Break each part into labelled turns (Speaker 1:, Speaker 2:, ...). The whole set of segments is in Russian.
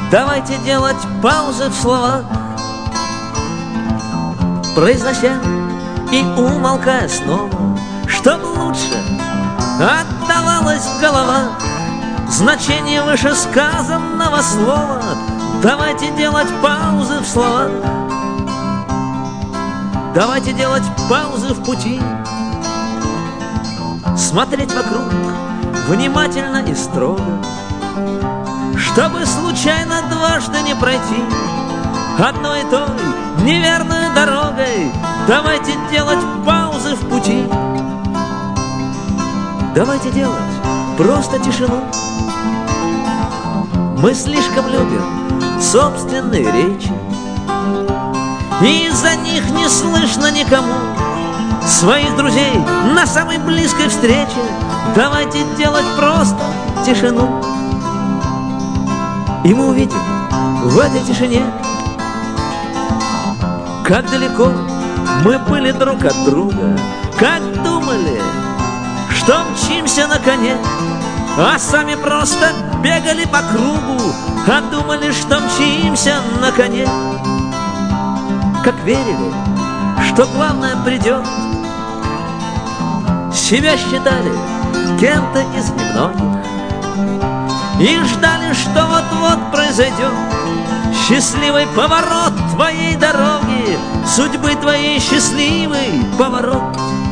Speaker 1: Давайте делать паузы в словах, произнося и умолкая снова, чтоб лучше отдавалась в головах значение вышесказанного слова. Давайте делать паузы в словах, давайте делать паузы в пути, смотреть вокруг внимательно и строго, чтобы случайно дважды не пройти одной и той неверной дорогой. Давайте делать паузы в пути, давайте делать просто тишину. Мы слишком любим собственные речи, и из-за них не слышно никому своих друзей на самой близкой встрече. Давайте делать просто тишину, и мы увидим в этой тишине, как далеко мы были друг от друга, как думали, что мчимся на коне, а сами просто бегали по кругу, а думали, что мчимся на коне. Как верили, что главное придет, себя считали кем-то из немногих и ждали, что вот-вот произойдет счастливый поворот твоей дороги, судьбы твоей счастливый поворот.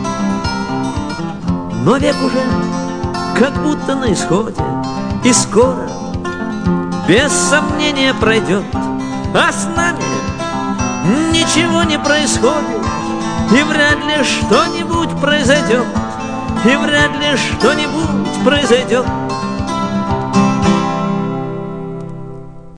Speaker 1: Но век уже как будто на исходе, и скоро без сомнения пройдет, а с нами ничего не происходит, и вряд ли что-нибудь произойдет, и вряд ли что-нибудь произойдет.